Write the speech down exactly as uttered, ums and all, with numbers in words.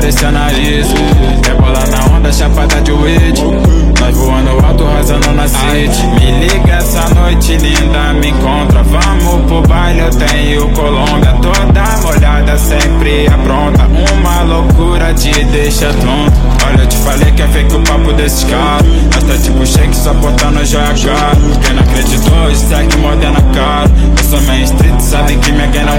descendo a isso. Rebola na onda, chapada de weed. Nós voando alto, arrasando na city. Me liga essa noite linda, me encontra. Vamos pro baile, eu tenho colonga. Toda molhada, sempre apronta. Uma loucura te deixa tonto. Olha, eu te falei que é fake o papo desses caras. Nós tá tipo shake, só botando joia cara. Quem não acreditou, segue modena cara. Eu sou main street, sabem que minha gang não